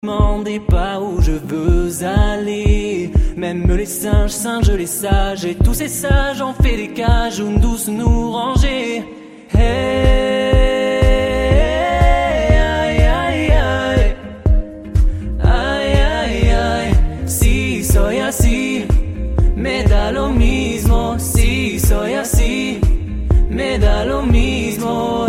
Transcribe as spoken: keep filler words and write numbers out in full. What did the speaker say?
Demandez pas où je veux aller. Même les singes, singes les sages, et tous ces sages ont fait des cages où douce nous ranger. Hey, aïe, aïe, aïe, aïe, aïe, aïe. Si soy así, me da lo mismo. Si soy así, me da lo mismo.